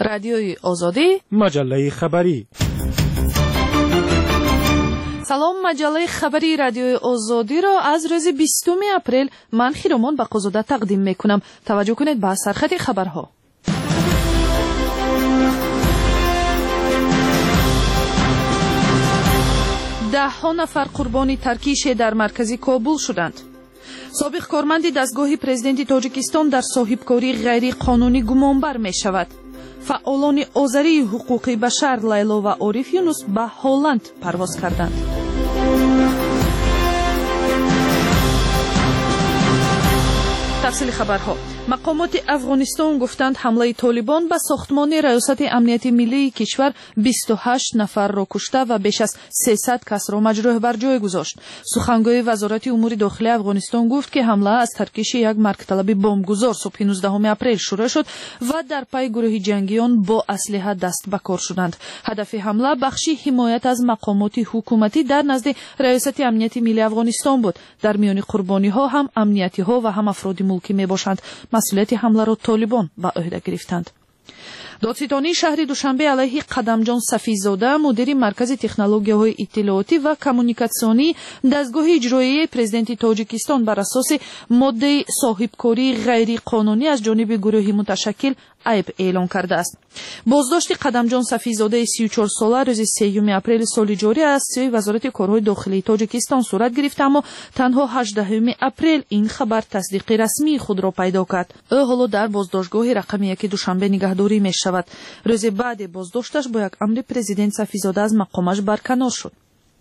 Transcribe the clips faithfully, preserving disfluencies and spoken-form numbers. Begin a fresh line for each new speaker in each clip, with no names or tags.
رادیوی آزادی،
مجله خبری.
سلام، مجله خبری رادیوی آزادی را از روز بیستم اپریل من خیرمان بقازاده تقدیم میکنم. توجه کنید به سرخط خبرها. ده ها نفر قربانی ترکیش در مرکز کابل شدند. سابق کارمند دستگاه پرزیدنت تاجیکستان در صاحبکاری غیر قانونی گمانبر می شود. فعالان آذری حقوق بشر لیلا و عارف یونس به هلند پرواز کردند. تفصیل خبرها. مقامات افغانستان گفتند حمله طالبان به ساختمان ریاست امنیت ملی کشور بیست و هشت نفر را کشته و بیش از سیصد کس را مجروح بر جای گذاشت. سخنگوی وزارت امور داخلی افغانستان گفت که حمله از ترکیش یک مرکطلب بمبگذار صبح نوزدهم اپریل شروع شد و در پی گروه جنگیان با اسلحه دست به کار شدند. هدف حمله بخشی حمایت از مقامات حکومتی در نزد ریاست امنیت ملی افغانستان بود. در میان قربانی ها هم امنیتی ها و هم افراد ملکی می باشند. مسئولیت حمله را طالبان به عهده گرفتند. دادستانی شهر دوشنبه علیه قدمجان صفیزاده مدیر مرکز تکنولوژی‌های اطلاعاتی و کمونیکاسیونی دستگاه اجرایی پرزیدنت تاجیکستان بر اساس ماده صاحبکاری غیر قانونی از جانب گروهی متشکل عیب اعلام کرده است. بازداشت قدمجان صفیزاده سی و چهار ساله روز سوم اپریل سال جاری از سوی وزارت کارهای داخلی تاجیکستان صورت گرفت، اما تنها هجدهم اپریل این خبر تصدیق رسمی خود را پیدا کرد. او حالا در بازداشتگاه رقم یک دوشنبه نگهداری می شود. روز بعد بازداشتش با یک امر پرزیدنت صفیزاده از مقامش برکنار شد.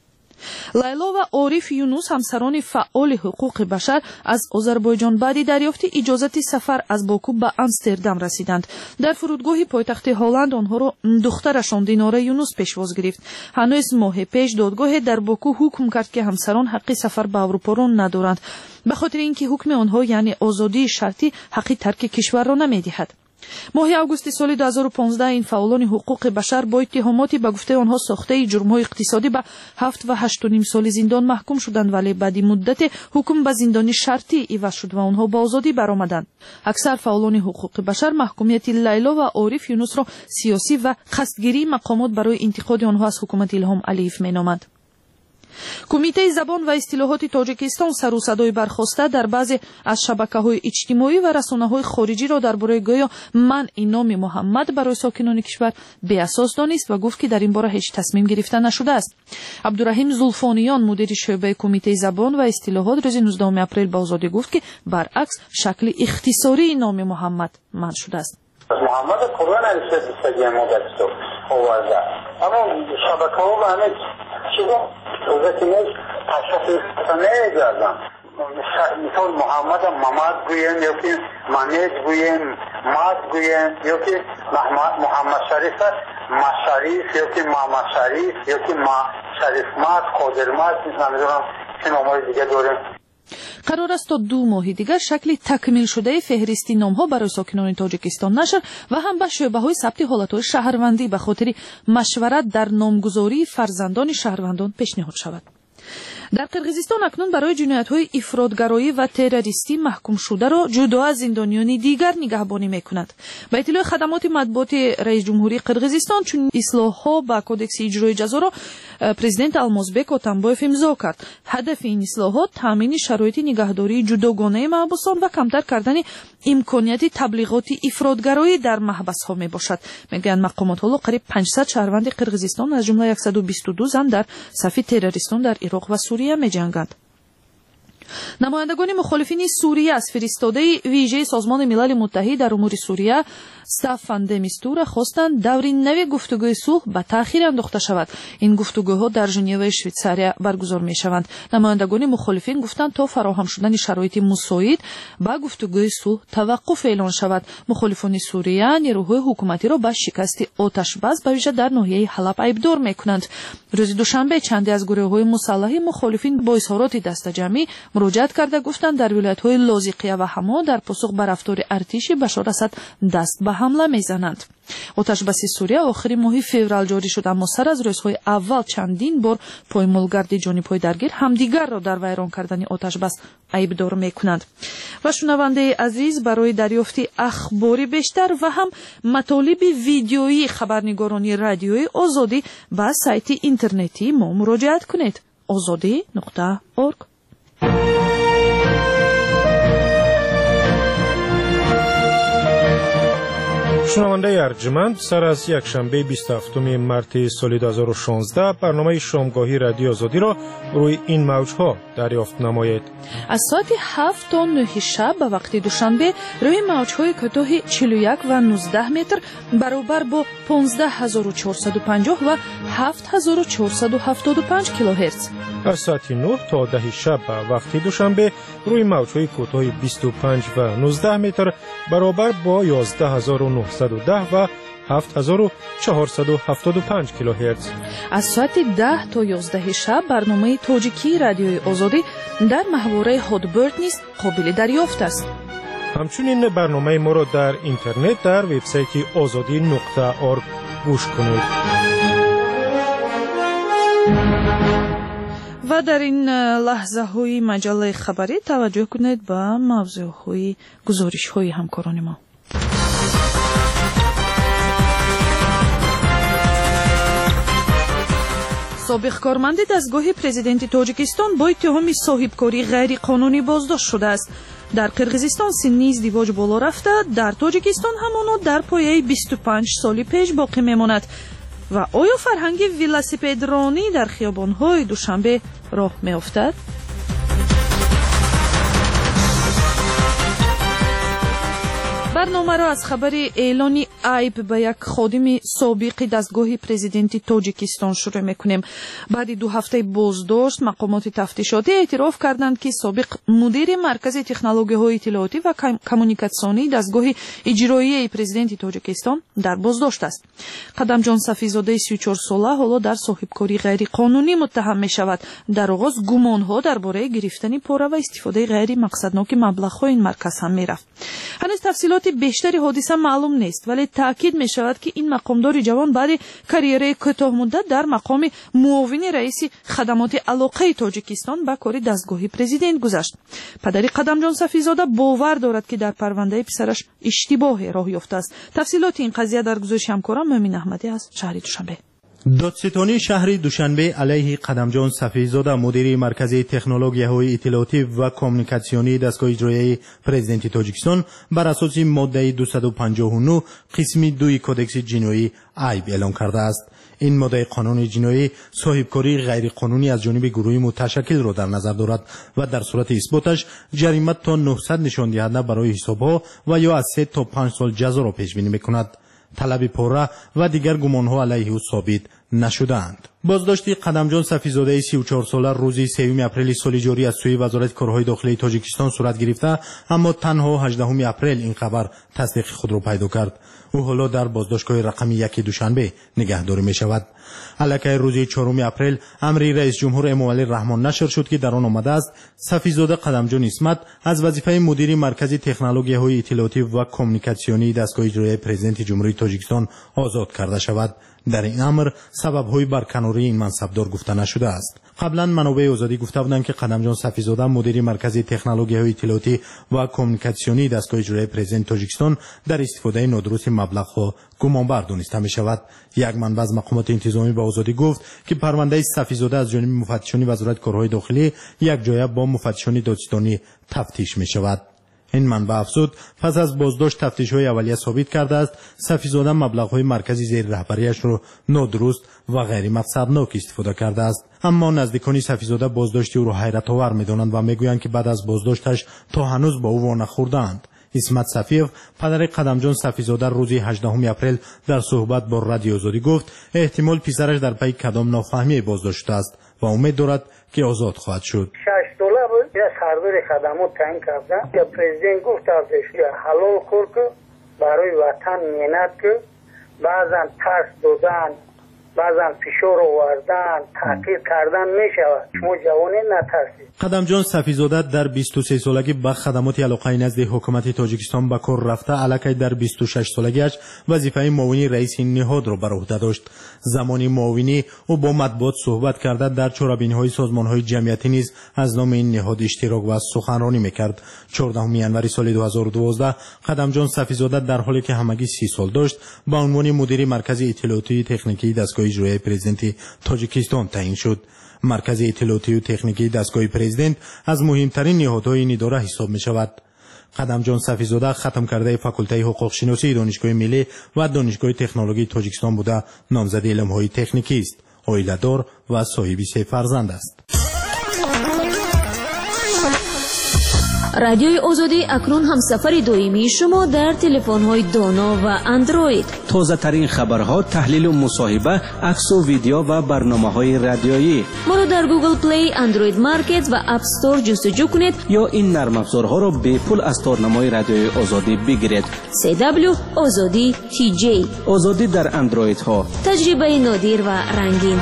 لیلا و عارف یونس همسران فعال حقوق بشر از آذربایجان بعد دریافت اجازت سفر از باکو به آمستردام رسیدند. در فرودگاه پایتخت هلند آنها را دخترشان دیناره یونس پیشواز گرفت. هنوز ماه پیش دادگاه در باکو حکم کرد که همسران حق سفر به اروپا را ندارند، به خاطر اینکه حکم آنها یعنی آزادی شرطی حق ترک کشور را نمیدهد. ماه آگوست سال دو هزار و پانزده این فعالان حقوق بشر با اتهاماتی به گفته آنها ساخته جرم‌های اقتصادی به هفت و هشت و نیم سال زندان محکوم شدند، ولی بعد مدت حکم به زندانی شرطی عوض شد و آنها به آزادی برآمدند. اکثر فعالان حقوق بشر محکومیت لیلا و عارف یونس را سیاسی و قصدگیری مقامات برای انتقاد آنها از حکومت الهام علیف مینامند. کمیته زبان و اصطلاحات تاجیکستان سر و صدای برخاسته در بعضی از شبکه‌های اجتماعی و رسانه‌های خارجی را درباره گویا منع نام محمد برای ساکنان کشور بی اساس دانست و گفت که در این باره هیچ تصمیم گرفته نشده است. عبدالرحیم زلفانیان مدیر شعبه کمیته زبان و اصطلاحات روز نوزدهم اپریل به آزادی گفت که برعکس شکل اختصاری نام محمد منع شده است.
محمد قرآن علیه السلام مدرسو آورده، اما شبکه‌ها و همه چیزا توضیحی نیست، تشخیص نمی‌دادن. مثال محمد محمد گویم یا که مانید گویم ماد گویم یا که محمد شریف مشریف یا که محمد شریف یا که شریف ماد قادر ماد نمیدونم چه نام‌های دیگه داریم.
قرار است تا دو ماه دیگر شکل تکمیل شده فهرستی نام‌ها برای ساکنان تاجیکستان نشر و هم به شعبه‌های ثبت حالت‌های شهروندی به خاطر مشورت در نامگذاری فرزندان شهروندان پیشنهاد شود. در قرقیزستان اکنون برای جنایت‌های افراطگرایی و تروریستی محکوم شده را جدا از زندانیان دیگر نگهبانی می‌کند. با اطلاع خدمات مطبوعات رئیس جمهوری قرقیزستان چون اصلاح‌ها به کدکس اجرای جزا را پرزیدنت المازبک اتمبایف امضا کرد. هدف این اصلاحات تامین شرایط نگهداری جداگانه محبوسان و کمتر کردن امکانیت تبلیغات افراطگرایی در محبس‌ها میباشد. میگن مقامات حالا قریب پانصد شهروند قرقیزستان از جمله صد و بیست و دو زن در صف تروریستان در عراق و سوریه می‌جنگند. نمایندگان مخالفین سوریه از فرستاده ویژه سازمان ملل متحد در امور سوریه استفان د میستور خواستند دور نوی گفتگوی صلح به تأخیر انداخته شود. این گفتگوها در ژنو شویتزاریا برگزار می شوند. نمایندگان مخالفین گفتند تا فراهم شدن شرایط مساعد به گفتگوی صلح توقف اعلان شود. مخالفان سوریه نیروهای حکومتی را به شکست آتش بس به ویژه در ناحیه حلب ایبدار می کنند. روز دوشنبه چندی از گروه‌های مسلح مخالفین با اظهارات دسته‌جمعی مراجعت کرده گفتند در ولایت‌های لاذقیه و حما در پاسخ به رفتار ارتش بشار اسد دست به حمله می‌زنند. оташбаси Сурия охири моҳи феврал ҷорӣ шуд, аммо сар аз рӯзҳои аввал чандин бор поймолгарди ҷонибҳои даргир ҳамдигарро дар вайрон кардани оташбас айбдор мекунанд. ва шунавандаи азиз, барои дарёфти ахбори бештар ва ҳам матолиби видеои хабарнигорони радиои Озодӣ ба сайти интернетии мо муроҷиат кунед. озодӣ нуқта орг.
шунавандаи арҷманд, сар аз якшанбе бисту ҳафтуми марти соли ду ҳазору шонздаҳ барномаи шомгоҳи радиои Озодиро рӯи ин мавҷҳо дарёфт намоед.
аз соати ҳафт то нӯҳи шаб ба вақти душанбе рӯи мавҷҳои кӯтоҳи чилу як ва нуздаҳ метр баробар бо понздаҳ ҳазору чорсаду панҷоҳ ва ҳафт ҳазору чорсаду ҳафтоду панҷ килоҳерц.
аз соати нӯҳ то даҳи шаб ба вақти душанбе рӯи мавҷҳои кӯтоҳи бисту панҷ ва нуздаҳ метр баробар бо ёздаҳ ҳазору нуҳсаду даҳ ва ҳафт ҳазору чаҳорсаду ҳафтоду панҷ килоҳерц.
аз соати даҳ то ёздаҳи шаб барномаи тоҷикии радиои Озодӣ дар маҳвораи Ҳотбирд низ қобили дарёфт аст.
ҳамчунин барномаи моро дар интернет дар вебсайти озодӣ нуқта орг гӯш кунед.
ва дар ин лаҳзаҳои маҷаллаи хабарӣ таваҷҷӯҳ кунед ба мавзӯъҳои гузоришҳои ҳамкорони мо. собиқ корманди дастгоҳи президенти Тоҷикистон бо иттиҳоми соҳибкории ғайриқонунӣ боздошт шудааст. дар қирғизистон синни издивоҷ боло рафта, дар Тоҷикистон ҳамоно дар пояи бисту панҷ соли пеш боқӣ мемонад. ва оё фарҳанги велосипедронӣ дар хиёбонҳои Душанбе роҳ меофтад? барномаро аз хабари эълони айб ба як ходими собиқи дастгоҳи президенти Тоҷикистон шурӯъ мекунем. баъди ду ҳафтаи боздошт, мақомоти тафтишотӣ эътироф карданд, ки собиқ мудири маркази технологияҳои иттилоотӣ ва коммуникатсионии дастгоҳи иҷроияи президенти Тоҷикистон дар боздошт аст. Қадамҷон Сафизодаи си у чор сола ҳоло дар соҳибкории ғайриқонунӣ муттаҳам мешавад. дар оғоз гумонҳо дар бораи гирифтани пора ва истифодаи ғайримақсадноки маблағҳои ин марказ ҳам мерафт. ҳанӯз тафсилоти бештари ҳодиса маълум нест, вале таъкид мешавад, ки ин мақомдори ҷавон баъди карьераи кӯтоҳмуддат дар мақоми муовини раиси хадамоти алоқаи Тоҷикистон ба кори дастгоҳи президент гузашт. падари Қадамҷон Сафизода бовар дорад, ки дар парвандаи писараш иштибоҳе роҳ ёфтааст. тафсилоти ин қазия дар гузориши ҳамкорам Мӯмин Аҳмадӣ аз шаҳри Душанбе.
додситони шаҳри Душанбе алайҳи Қадамҷон Сафизода, мудири маркази технологияҳои иттилоотӣ ва коммуникатсионии дастгоҳи иҷроияи президенти Тоҷикистон бар асоси моддаи дусаду панҷоҳу нӯҳ қисми дуи кодекси ҷиноӣ айб эълон кардааст. ин моддаи қонуни ҷиноӣ соҳибкории ғайриқонунӣ аз ҷониби гурӯҳи муташаккилро дар назар дорад ва дар сурати исботаш ҷарима то нуҳсад нишондиҳанда барои ҳисобҳо ва ё аз се то панҷ сол ҷазоро пешбинӣ мекунад. талаби пора ва дигар гумонҳо алайҳи ӯ собит нашудаанд. боздошти Қадамҷон Сафизодаи си у чор сола рӯзи сеюми апрели соли ҷорӣ аз сӯи вазорати корҳои дохилии Тоҷикистон сурат гирифта, аммо танҳо ҳаждаҳуми апрел ин хабар тасдиқи худро пайдо кард. ӯ ҳоло дар боздоштгоҳи рақами яки Душанбе нигаҳдорӣ мешавад. аллакай рӯзи чоруми апрел амри раисҷумҳур Эмомалӣ Раҳмон нашр шуд, ки дар он омадааст Сафизода Қадамҷон Исмат аз вазифаи мудири маркази технологияҳои иттилоотӣ ва коммуникатсионии дастгоҳи иҷроияи президенти ҷумҳурии Тоҷикистон озод карда шавад. дар ин амр сабабҳои барканории ин мансабдор гуфта нашудааст. қаблан манобаи озодӣ гуфта буданд, ки Қадамҷон Сафизода мудири маркази технологияҳои иттилоотӣ ва коммуникатсионии дастгоҳи иҷроияи президенти Тоҷикистон дар истифодаи нодурусти маблағҳо гумонбар дониста мешавад. як манбаъ аз мақомоти интизомӣ ба озодӣ гуфт, ки парвандаи Сафизода аз ҷониби муфаттишони вазорати корҳои дохилӣ якҷоя бо муфаттишони додситонӣ тафтиш мешавад. ин манбаъ афзуд, пас аз боздошт тафтишҳои аввалия собит кардааст, Сафизода маблағҳои маркази зери раҳбариашро нодуруст ва ғайримақсаднок истифода кардааст. аммо наздикони Сафизода боздошти ӯро ҳайратовар медонанд ва мегӯянд, ки баъд аз боздошташ то ҳанӯз ба ӯ вонахӯрдаанд. Исмат Сафиев, падари Қадамҷон Сафизода, рӯзи ҳаждаҳуми апрел дар суҳбат бо радиои Озодӣ гуфт, эҳтимол писараш дар пайи кадом нофаҳмие боздошт шудааст ва умед дорад, ки озод хоҳад шуд.
сардори хадамот таъин кардан, ки президент гуфт азеш ҳалол кор ки барои ватан меҳнат ки баъзан тарс додан بعضا فشار آوردن تحقیر کردن می شود. شما جوانین نترسید.
قدمجان صفیزاده در بیست و سه سالگی به خدمات علاقه نزد حکومت تاجیکستان به کار رفته، علاقه در بیست و شش سالگیش وظیفه معاونی رئیس نهاد را بر عهده داشت. زمانی معاونی او با مطبوعات صحبت کرده در چهاربینی‌های سازمان‌های جمعیتی نیز از نام این نهاد اشتراک و سخنرانی می‌کرد. چهاردهم ینوری سال دو هزار و دوازده قدمجان صفیزاده در حالی که همگی سی سال داشت به عنوان مدیر مرکز اطلاعاتی تکنیکی دستگاه اجرایی پرزیدنت تاجیکستان تعیین شد. مرکز اطلاعاتی و تکنیکی دستگاه پرزیدنت از مهمترین نهادهای این اداره حساب می شود. قدمجان صفیزاده ختم کرده فاکولته حقوق شناسی دانشگاه ملی و دانشگاه تکنولوژی تاجیکستان بوده نامزد علمهای تکنیکی است. عائله‌دار و صاحب سه فرزند است.
رادیوی آزادی اکنون همسفر دائمی شما در تلفن‌های دانا و اندروید.
تازه ترین خبرها، تحلیل و مصاحبه، عکس و ویدیو و برنامه‌های رادیویی.
ما را در گوگل پلی، اندروید مارکت و اپ استور جستجو کنید
یا این نرم افزارها را به پول از تارنمای رادیوی آزادی بگیرید.
سی دبلیو آزادی تی جی.
آزادی در اندروید ها.
تجربه نادر و رنگین.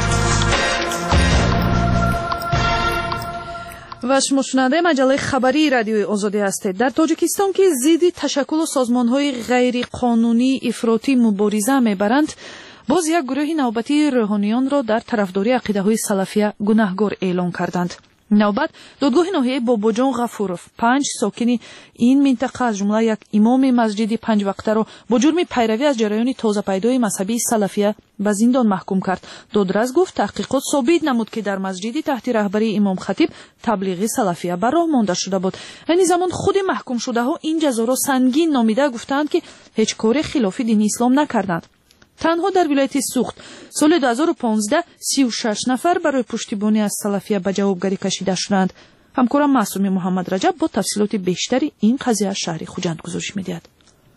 و شما شنونده مجله خبری رادیوی آزادی هستید. در تاجیکستان که ضد تشکل سازمان‌های غیر قانونی افراطی مبارزه می‌برند، باز یک گروه نوبتی روحانیان را در طرفداری عقیده‌های سلفیه گناهگار اعلام کردند. نوبت دادگاه ناحیه باباجان غفورов پنج ساکنی این منطقه از جمله یک امام مسجد پنج وقته را با جرم پیروی از جریان تازه پیدای مذهبی سلفیه به زندان محکوم کرد. دادرس گفت تحقیقات ثابت نمود که در مسجدی تحت رهبری امام خطیب تبلیغی سلفیه به راه مانده شده بود. این زمان خود محکوم شده ها این جزا را سنگین نامیده گفتند که هیچ کار خلاف دین اسلام نکردند. تنها در ولایت سوخت سال دو هزار و پانزده سی و شش نفر برای پشتیبانی از سلفیه به جوابگری کشیده شدند. همکارم معصوم محمد رجب با تفصیلات بیشتری این قضیه از شهر خوجند گزارش می‌دهد.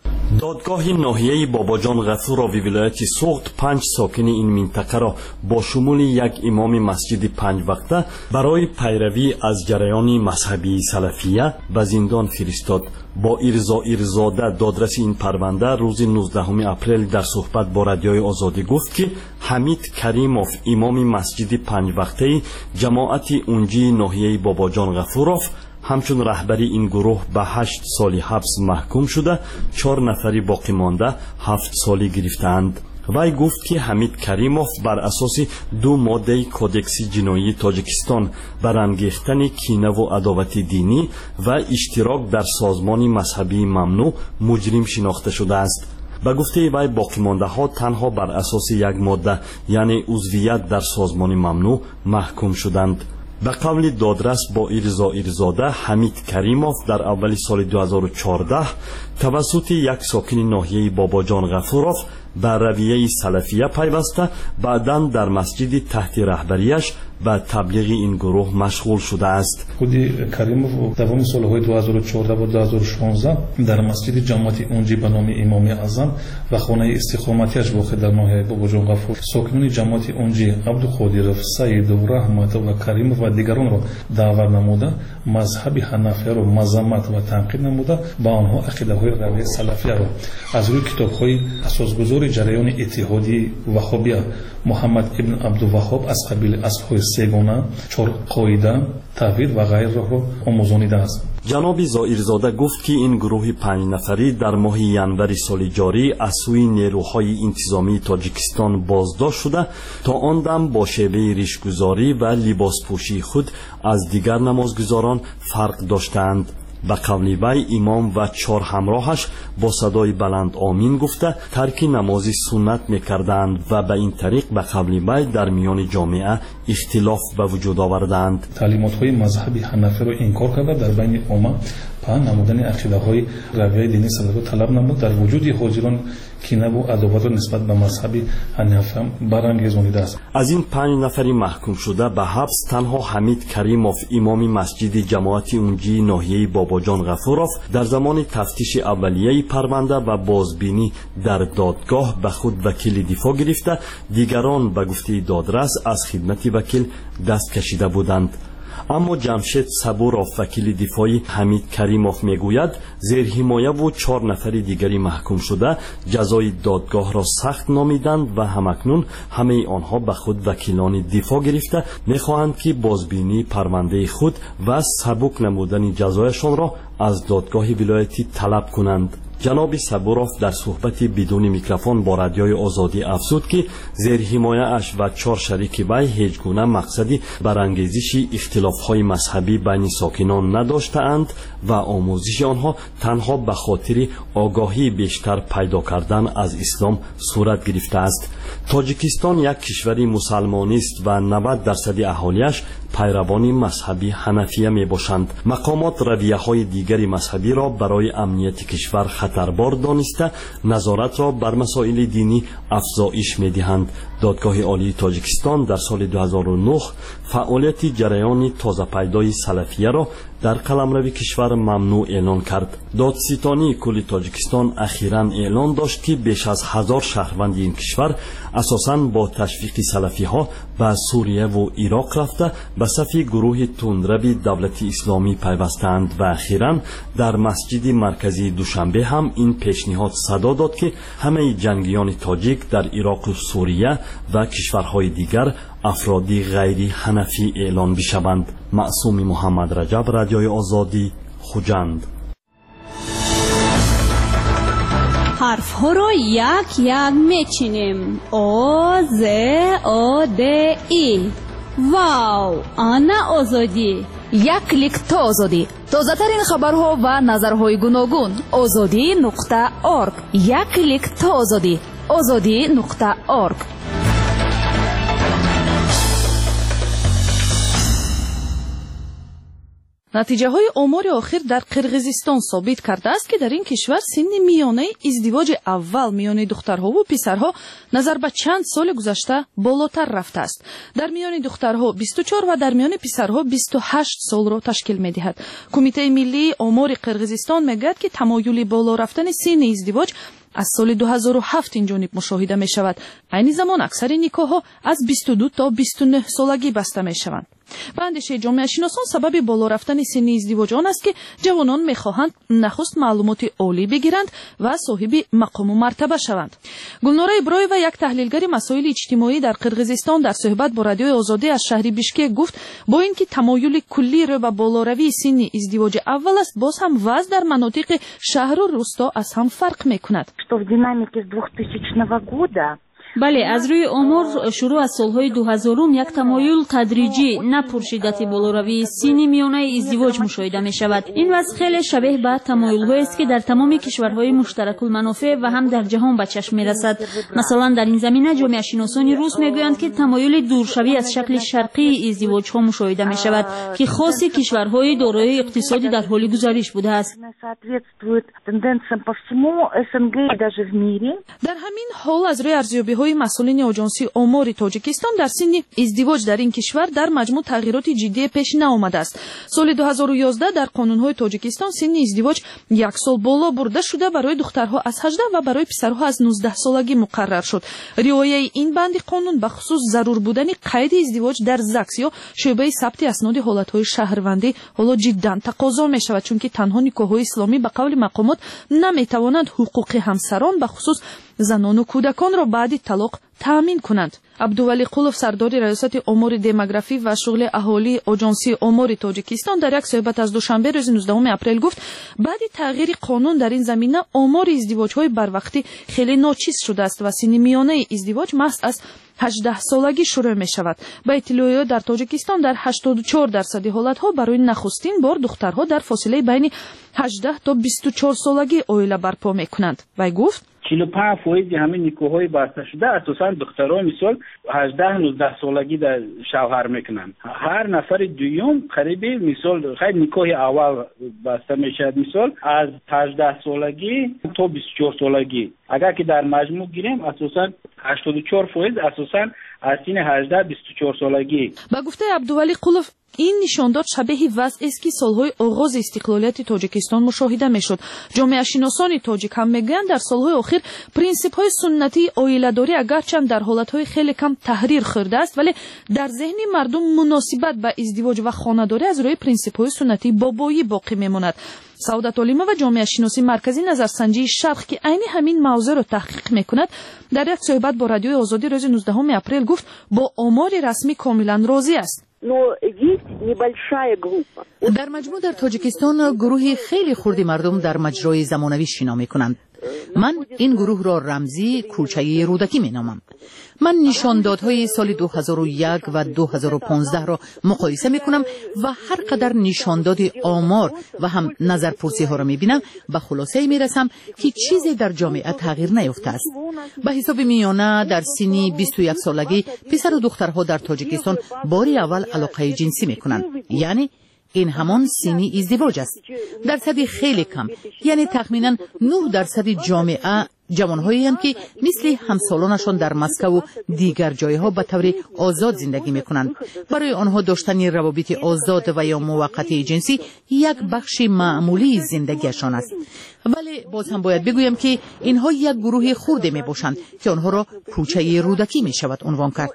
دادگاه ناحیه باباجان غفورov ولایت سوخت پنج ساکن این منطقه را با شمول یک امام مسجد پنج وقته برای پیروی از جریان مذهبی سلفیه به زندان فرستاد. با ارضا ارزاده دادرس این پرونده روز نوزدهم اپریل در صحبت با رادیوی آزادی گفت که حمید کریموف امام مسجد پنج وقته جماعت اونجی ناحیه باباجان غفورov همچون رهبری این گروه به هشت سالی حبس محکوم شده، چهار نفری باقی مانده هفت سالی گرفتند. وی گفت که حمید کریموف بر اساس دو ماده کودکس جنایی تاجیکستان برانگیختن کینه و عداوت دینی و اشتراک در سازمان مذهبی ممنوع مجرم شناخته شده است. به گفته وی باقی مانده ها تنها بر اساس یک ماده یعنی عضویت در سازمان ممنوع محکوم شدند. به قول دادرس با ارضا ارزاده حمید کریموف در اول سال دو هزار و چهارده توسط یک ساکن ناحیه باباجان غفورov به رویه سلفیه پیوسته بعداً در مسجد تحت رهبریش به تبلیغ این گروه مشغول شده است.
خودی کریموف دوام سالهای دو هزار و چهارده و دو هزار و شانزده در مسجد جماعت اونجی به نام امام اعظم و خانه استقامتیش واقع در ناحیه باباجان غفور ساکنان جماعت اونجی عبدالقادرov، سعیدov، رحمت و کریموف و دیگران را دعوت نموده مذهب حنفیه را مذمت و تنقید نموده با آنها عقیده‌های رویه سلفیه را از روی کتاب‌های اساسگذار جریان اتحادی وهابیه محمد ابن عبدالوهاب از قبیل اصل‌های سگانه، چهار قاعده، توحید و غیر را آموزانیده است.
جناب زائرزاده گفت که این گروه پنج نفری در ماه ینوری سال جاری از سوی نیروهای انتظامی تاجیکستان بازداشت شده تا آن دم با شیوه ریشگذاری و لباس پوشی خود از دیگر نمازگزاران فرق داشتند. به قول وی امام و چهار همراهش با صدای بلند آمین گفته ترک نماز سنت میکردند و به این طریق به قول وی در میان جامعه اختلاف به وجود آوردند.
تعلیمات های مذهبی حنفی را انکار کرده در بین امه پهن نمودن عقیده های رویه دینی سلفی طلب نمود در وجود حاضران کینه و عداوت نسبت به مذهب حنفی برانگیزانیده است.
از این پنج نفری محکوم شده به حبس تنها حمید کریموف امام مسجد جماعت اونجی ناحیه باباجان غفورov در زمان تفتیش اولیه پرونده و بازبینی در دادگاه به خود وکیل دفاع گرفته، دیگران به گفته دادرس از خدمت وکیل دست کشیده بودند. اما جمشید صبورов وکیل دفاعی حمید کریمов میگوید زیر حمایه و چهار نفر دیگری محکوم شده جزای دادگاه را سخت نامیدند و همکنون همه آنها به خود وکیلان دفاع گرفته میخواهند که بازبینی پرونده خود و سبک نمودن جزایشان را از دادگاه ولایتی طلب کنند. جناب صبورов در صحبت بدون میکروفون با رادیوی آزادی افزود که زیر حمایه اش و چهار شریک وی هیچ گونه مقصدی برانگیزش اختلاف‌های مذهبی بین ساکنان نداشتند و آموزش آنها تنها به خاطر آگاهی بیشتر پیدا کردن از اسلام صورت گرفته است. تاجیکستان یک کشور مسلمانی است و نود درصد اهالیش پیروان مذهبی حنفیه می باشند. مقامات رویه‌های دیگر مذهبی را برای امنیت کشور خطربار دانسته نظارت را بر مسائل دینی افزایش می دهند. دادگاه عالی تاجیکستان در سال دو هزار و نه فعالیت جریان تازه پیدای سلفیه را در قلمرو کشور ممنوع اعلان کرد. دادستانی کل تاجیکستان اخیراً اعلان داشت که بیش از هزار شهروند این کشور اساساً با تشویق سلفی ها به سوریه و عراق رفته به صف گروه تندرو دولت اسلامی پیوستند و اخیراً در مسجد مرکزی دوشنبه هم این پیشنهاد صدا داد که همه جنگیان تاجیک در عراق و سوریه و کشورهای دیگر افرادی غیر حنفی اعلان بشوند. معصوم محمد رجب، رادیوی آزادی، خوجند.
حرف ها را یک یک میچینیم. او ز او د ای. واو، آنا آزادی.
یک کلیک تا آزادی. تازه ترین خبرها و نظرهای گوناگون. آزادی نقطه اورگ. یک کلیک تا آزادی. آزادی نقطه اورگ.
نتیجه های آمار آخر در قرقیزستان ثابت کرده است که در این کشور سن میانه ازدواج اول میان دخترها و پسرها نظر به چند سال گذشته بالاتر رفته است. در میان دخترها بیست و چهار و در میان پسرها بیست و هشت سال را تشکیل می دهد. کمیته ملی آمار قرقیزستان میگوید که تمایل بالا رفتن سن ازدواج از سال دو هزار و هفت این جانب مشاهده می شود. عین زمان اکثر نیکاح ها از بیست و دو تا بیست و نه سالگی بسته می شوند. به اندیشه جامعه شناسان سبب بالا رفتن سن ازدواج آن است که جوانان میخواهند نخست معلومات عالی بگیرند و صاحب مقام و مرتبه شوند. گلناره ابراهیمی و یک تحلیلگر مسائل اجتماعی در قرقیزستان در صحبت با رادیوی آزادی از شهر بیشکک گفت با اینکه تمایل کلی رو به بالاروی سن ازدواج اول است، باز هم وضع در مناطق شهر و روستا از هم فرق میکند.
بله، از روی آمار شروع از سالهای دو هزارم یک تمایل تدریجی نه پرشدت بالاروی سن میانه ازدواج مشاهده می شود. این وضع خیلی شبیه به تمایل‌هایی است که در تمام کشورهای مشترک المنافع و هم در جهان به چشم می رسد. مثلا در این زمینه جامعه شناسان روس میگویند که تمایل دورشوی از شکل شرقی ازدواج ها مشاهده می شود که خاص کشورهای دارای اقتصادی در حال گزارش بوده است.
در همین حال از روی ارزیابی های مسئولین آژانسی آمار تاجیکستان در سن ازدواج در این کشور در مجموع تغییرات جدی پیش نیامده است. سال دو هزار و یازده در قانون‌های تاجیکستان سن ازدواج یک سال بالا برده شده برای دخترها از هجده و برای پسرها از نوزده سالگی مقرر شد. رعایت این بند قانون به خصوص ضرور بودن قید ازدواج در زکس یا شعبه ثبت اسناد حالت‌های شهروندی حالا جدا تقاضا می‌شود، چون که تنها نیکاح‌های اسلامی به قول مقامات نمی‌توانند حقوق همسران به خصوص زنان و کودکان را بعد طلاق تامین کنند. عبدولی قولوف سردار ریاست امور دموگرافی و شغل اهالی آژانسی امور تاجیکستان در یک صحبت از دوشنبه روز نوزدهم اپریل گفت بعد تغییر قانون در این زمینه آمار ازدواج‌های بروقتی خیلی ناچیز شده است و سن میانه ازدواج محض از هجده سالگی شروع می شود. به اطلاع در تاجیکستان در هشتاد و چهار درصد حالت‌ها برای نخستین بار دخترها در فاصله بین هجده تا بیست و چهار سالگی عائله برپا می کنند. وی گفت
چهل و پنج فیصد همین نیکوهای بسته شده اساسا دخترها مثال هجده نوزده سالگی در شوهر میکنن. هر نفر دوم قریب مثال خیلی نیکوی اول بسته میشه مثال از هجده سالگی تا بیست و چهار سالگی. اگر که در مجموع گیریم اساسا هشتاد و چهار فیصد اساسا از سن هجده بیست و چهار سالگی.
با گفته عبدولی قولوف این نشانداد شبیه وضع است که سالهای آغاز استقلالیت تاجیکستان مشاهده میشد. جامعه شناسان تاجیک هم میگویند در سالهای اخیر پرینسیپ های سنتی عائله‌داری اگرچند در حالتهای خیلی کم تحریر خورده است، ولی در ذهن مردم مناسبت به ازدواج و خانه‌داری از روی پرینسیپ های سنتی بابایی باقی میماند. سعادت علیمه و جامعه شناسی مرکزی نظرسنجی شرق که عین همین موضوع را تحقیق میکند در یک صحبت با رادیوی آزادی روز نوزدهم اپریل گفت با آمار رسمی کاملا راضی است.
در مجموع در تاجیکستان گروهی خیلی خردی مردم در مجرای زمانوی شنا میکنند. من این گروه را رمزی کوچه رودکی می نامم. من نشاندادهای سال دو هزار و یک و دو هزار و پانزده را مقایسه می کنم و هر قدر نشانداد آمار و هم نظرپرسی ها را می بینم به خلاصه می رسم که چیزی در جامعه تغییر نیافته است. به حساب میانه در سنی بیست و یک سالگی پسر و دخترها در تاجیکستان باری اول علاقه جنسی می کنند، یعنی این همان سنی ازدواج است. درصد خیلی کم، یعنی تخمینا نه درصد جامعه جوانهایی هستند که مثل همسالانشان در مسکو و دیگر جایها به طور آزاد زندگی میکنند. برای آنها داشتن روابط آزاد و یا موقتی جنسی یک بخش معمولی زندگیشان است. ولی باز هم باید بگویم که اینها یک گروه خرد می باشند که آنها را کوچه رودکی می شود عنوان کرد.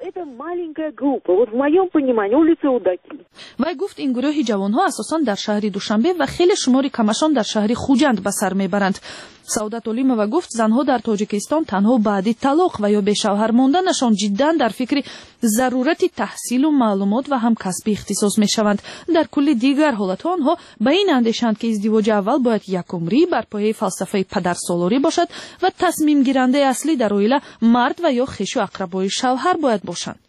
و گفت این گروه جوانها اساساً در شهر دوشنبه و خیلی شماری کمشان در شهر خوجند به سر میبرند. سعادت علیمه و گفت زنها در تاجیکستان تنها بعد طلاق و یا به شوهر ماندنشان جدا در فکر ضرورت تحصیل و معلومات و هم کسب اختصاص میشوند. در کل دیگر حالت آنها به این اندیشند که ازدواج اول باید یک عمری بر پایه فلسفه پدرسالاری باشد و تصمیم گیرنده اصلی در عائله مرد و یا خویش و اقربای شوهر باید باشند.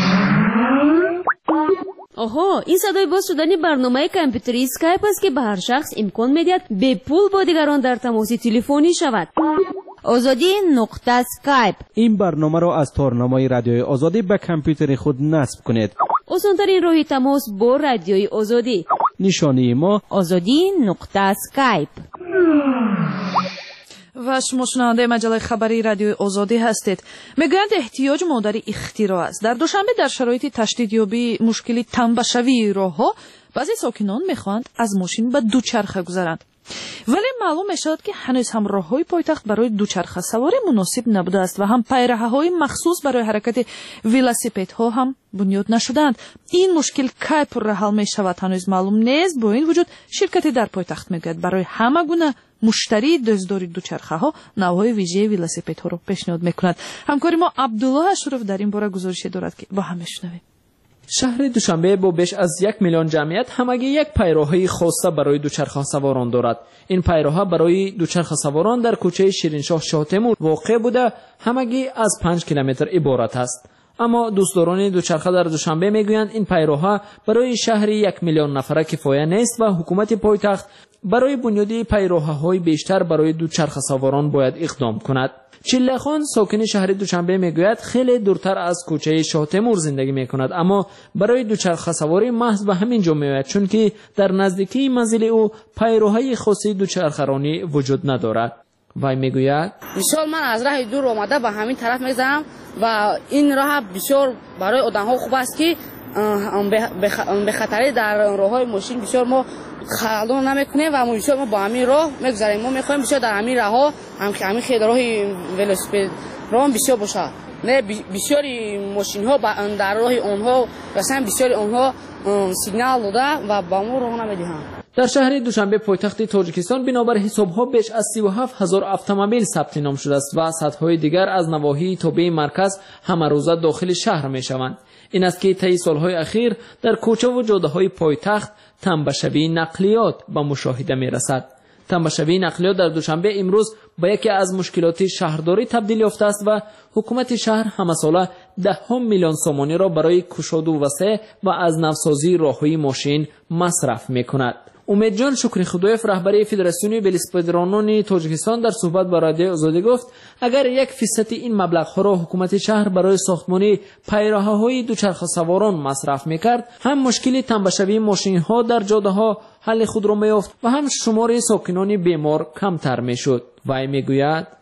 آها، این صدای باز شدن برنامه کامپیوتری اسکایپ است که به هر شخص امکان میدهد به پول با دیگران در تماس تلفنی شود. آزادی نقطه اسکایپ.
این برنامه را از تارنمای رادیوی آزادی به کامپیوتر خود نصب کنید.
آسان‌ترین راه تماس با رادیوی آزادی.
نشانی ما
آزادی نقطه اسکایپ.
و شما شنونده مجله خبری رادیوی آزادی هستید. میگویند احتیاج مادر اختراع است. در دوشنبه در شرایط تشدیدیابی مشکلی تنبشوی راهها بعضی ساکنان میخواهند از ماشین به دوچرخه گذرند. ولی معلوم میشود که هنوز هم راههای پایتخت برای دوچرخه سواری مناسب نبوده است و هم پیراههای مخصوص برای حرکت ولاسیپدها هم بنیاد نشدند. این مشکل کی پر حل می شود هنوز معلوم نیست. با این وجود شرکتی در پایتخت میگوید برای همه گونه مشتری دزداری دوچرخه ها نوهای ویژه ولاسیپدها را پیشنهاد میکند. همکاری ما عبدالله اشرف در این باره گزارش دارد که با هم بشنویم.
شهر دوشنبه با بیش از یک میلیون جمعیت همگی یک پیراهه خاصه برای دوچرخه سواران دارد. این پیراهه برای دوچرخه سواران در کوچه شیرینشاه شاه تیمور واقع بوده همگی از پنج کیلومتر عبارت است. اما دوستداران دوچرخه در دوشنبه میگویند این پیراهه برای شهر یک میلیون نفره کفایه نیست و حکومت پایتخت برای بنیاد پیراهه‌های بیشتر برای دوچرخه سواران باید اقدام کند. چله خان ساکن شهر دوشنبه میگوید خیلی دورتر از کوچه شاه تیمور زندگی میکند، اما برای دوچرخه سواری محض به همین جا میآید چون که در نزدیکی منزل او پیراهه خاصی دوچرخه رانی وجود ندارد. وای میگوید
مثال من از راه دور آمده به همین طرف میگذرم و این راه بسیار برای آدم‌ها خوب است که به خطری در راه‌های ماشین بسیار ما خلال نمیکنیم و بسیار ما با همین راه میگذریم. ما میخوایم بسیار در همین راه‌ها هم که همین خیلی راه ولاسیپد راه بسیار باشه، نه بسیاری ماشین‌ها در راه آنها مثلا بسیاری آنها سیگنال داده و با ما راه نمیدهند.
در شهر دوشنبه پایتخت تاجیکستان بنابر حساب‌ها بیش از سی و هفت هزار اتومبیل ثبت نام شده است و صدهای دیگر از نواحی تا به مرکز همه روزه داخل شهر می‌شوند. این است که طی سالهای اخیر در کوچه و جاده‌های پایتخت تنبشوی نقلیات به مشاهده می‌رسد. تنبشوی نقلیات در دوشنبه امروز به یکی از مشکلات شهرداری تبدیل یافته است و حکومت شهر همه ساله ده میلیون سومانی را برای گشاد و وسع و از نوسازی راه‌های ماشین مصرف می‌کند. امید جان شکری خدایف رهبری فدراسیون ولاسیپدرانان تاجیکستان در صحبت با رادیو آزادی گفت اگر یک فیصد این مبلغ‌ها را حکومت شهر برای ساختمان پیراهه‌های دوچرخه سواران مصرف می‌کرد، هم مشکل تنبشوی ماشین‌ها در جاده‌ها حل خود را می‌یافت و هم شمار ساکنان بیمار کمتر می‌شد. وی میگوید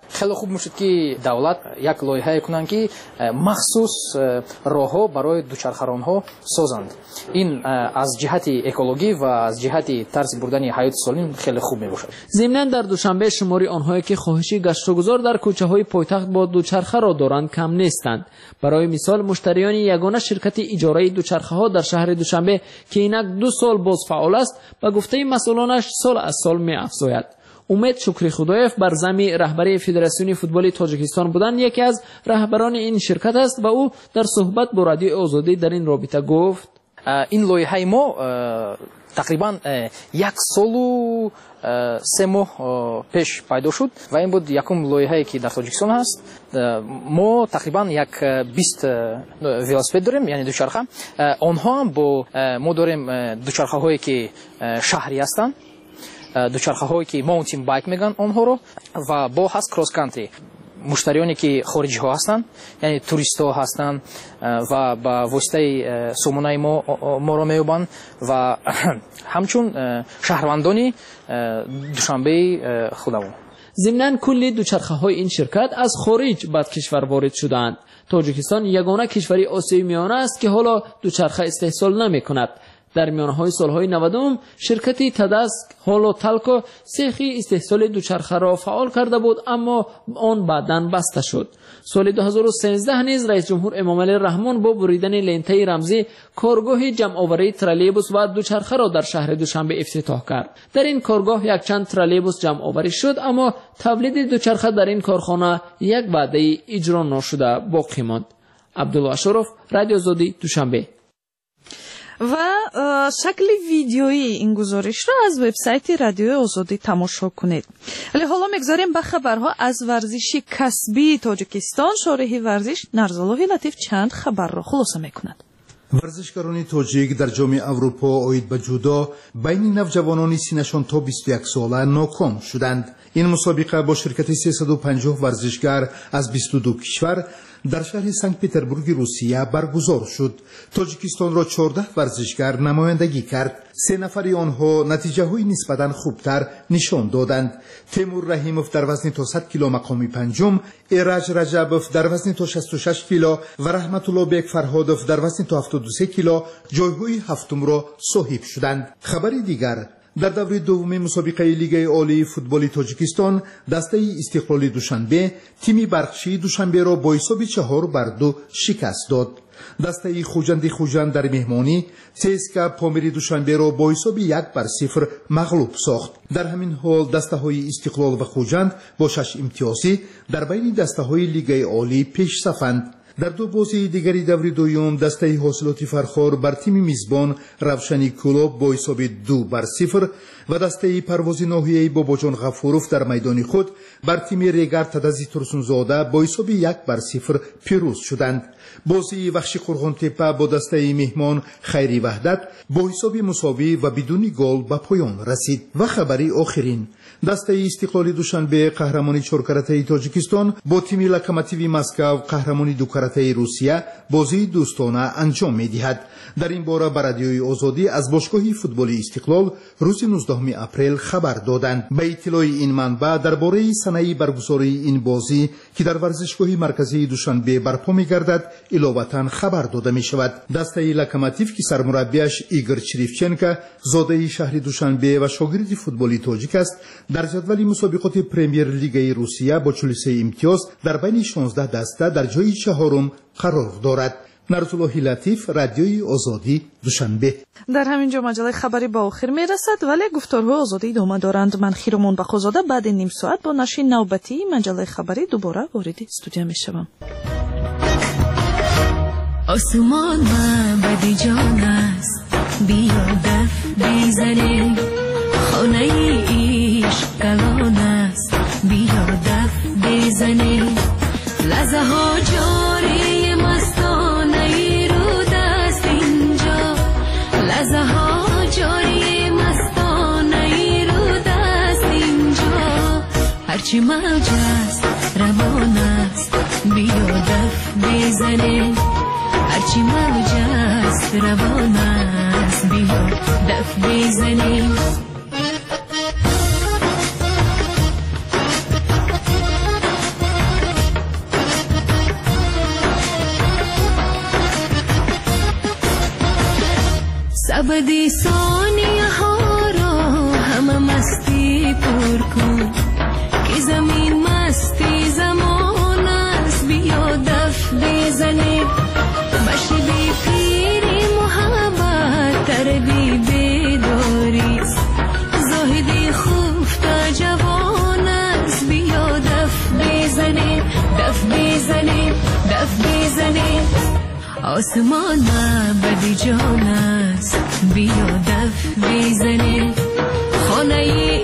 خیلی خوب میشد که دولت یک لایحه کنند که مخصوص راهها برای دوچرخه‌رانها سازند. این از جهت اکولوژی و از جهت طرز بردن حیات سالم خیلی خوب میباشد.
ضمناً در دوشنبه شماری آنهایی که خواهشی گشت و گذار در کوچه‌های پایتخت با دوچرخه را دارند کم نیستند. برای مثال مشتریان یگانه شرکت اجاره دوچرخه‌ها در شهر دوشنبه که اینک دو سال باز فعال است به گفته مسئولانش سال از سال می‌افزاید. امید شکری خدایف بر زمین رهبری فدراسیون فوتبال تاجیکستان بودن یکی از رهبران این شرکت است و او در صحبت با رادیو آزادی در این رابطه گفت
این لایحه ما تقریبا یک سال و سه ماه پیش پیدا شد و این بود یکم لایحه‌ای که در تاجیکستان هست. ما تقریبا یک بیست велосипед داریم، یعنی دوچرخه. آنها هم با ما داریم دوچرخه هایی که شهری هستند، دوچرخه هایی که ماونتین بایک میگن آنها رو، و با هست کراس کانتری. مشتریانی که خارجی ها هستند، یعنی توریست ها هستند و با واسطه سامانه ما ما را میوبند و همچون شهروندانی دوشنبه خودمون.
ضمناً کلی دوچرخه های این شرکت از خارج به کشور وارد شدند. تاجیکستان یگانه کشوری آسیای میانه است که حالا دوچرخه استحصال نمی کند. در میانهای سالهای نودم شرکتی تدسک هولو تالکو سیخی استحصال دوچرخه را فعال کرده بود، اما آن بعداً بسته شد. سال دو هزار و سیزده نیز رئیس جمهور امامعلی رحمان با بریدن لنته رمزی کارگاه جمع‌آوری ترالیبوس و دوچرخه را در شهر دوشنبه افتتاح کرد. در این کارگاه یک چند ترالیبوس جمع‌آوری شد، اما تولید دوچرخه در این کارخانه یک وعده اجرا نشده باقی ماند. عبدالله اشرف، رادیو آزادی، دوشنبه.
و شکل ویدیویی این گزارش را از وبسایت رادیو آزادی تماشا کنید. ولی حالا میگذاریم به خبرها از ورزش کسبی تاجیکستان. شارح ورزش نرزالله لطیف چند خبر را خلاصه میکند.
ورزشکاران تاجیک در جام اروپا اوید به جودو بین نوجوانان سینشان تا بیست و یک ساله ناکام شدند. این مسابقه با شرکت سیصد و پنجاه ورزشکار از بیست و دو کشور در شهر سنت پتربورگ روسیه برگزار شد. تاجیکستان را چهارده ورزشکار نمایندگی کرد. سه نفری آنها نتیجه های نسبتاً خوبتر نشان دادند. تیمور رحیموف در وزن تا صد کیلو مقام پنجم، ایرج رجبوف در وزن تا شصت و شش کیلو و رحمت الله بیگ فرهادوف در وزن تا هفتاد و سه کیلو جایهای هفتم را صاحب شدند. خبری دیگر، در دوره دوم مسابقه لیگ عالی فوتبال تاجیکستان دسته استقلال دوشنبه تیم برقشی دوشنبه را با حساب چهار بر دو شکست داد. دسته خوجند خوجند در مهمانی سیسکا پامری دوشنبه را با حساب یک بر صفر مغلوب ساخت. در همین حال دسته های استقلال و خوجند با شش امتیازی در بین دسته های لیگ عالی پیش صفند. در دو بازی دیگری دوری دوم دسته حاصلات فرخار بر تیم میزبان روشنی کلوب با حساب دو بر صفر و دسته پرواز ناحیه‌ای باباجان غفوروف در میدان خود بر تیم ریگر تدزی ترسونزاده با حساب یک بر صفر پیروز شدند. بازی وحشی قرغانتپه با دسته مهمان خیری وحدت با حساب مساوی و بدون گل به پایان رسید. و خبری آخرین، دسته استقلال دوشنبه قهرمانی چهار کرته تاجیکستان با تیم لوکوموتیو مسکو قهرمانی دو کرته روسیه بازی دوستانه انجام می‌دهد. در این باره بر رادیوی آزادی از باشگاه فوتبال استقلال روز نوزدهم اپریل خبر دادند. به اطلاع این منبع درباره سنه برگزاری این بازی که در ورزشگاه مرکزی دوشنبه برپا می‌گردد علاوه‌اً خبر داده می‌شود. دسته لوکوموتیو که سرمربیش ایگور چریفچنکو زاده شهر دوشنبه و شاگرد فوتبال تاجیک است، در جدول مسابقات پرمیر لیگ روسیه با چهل و سه امتیاز در بین شانزده دسته در جای چهارم قرار دارد. نرزالله لطیف، رادیوی آزادی، دوشنبه.
در همینجا مجله خبری با آخر می رسد، ولی گفتارهای آزادی ادامه دارند. من خیرمان بخوزاده بعد نیم ساعت با نشر نوبتی مجله خبری دوباره وارد استودیو می شوم.
آسمان معبد جان است، بیا دف بزنیم، خانه عشق کلان است، بیا دف بزنیم، لحظه ها جاری مستانه رو دست اینجا، لحظه ها جاری مستانه رو دست اینجا، هرچی موج است روان است، بیا دف بزنیم، هرچی موج است روان است، بیا دف بزنیم. ابدی ثانیه ها را همه مستی پر کن که زمین مستی زمان است بیا دف بزنیم مشربی پیری محبت تربی بداری زاهدی خفته جوان است بیا دف بزنیم دف بزنیم دف بزنیم آسمان بدی جان است بیا دف بزنیم خانه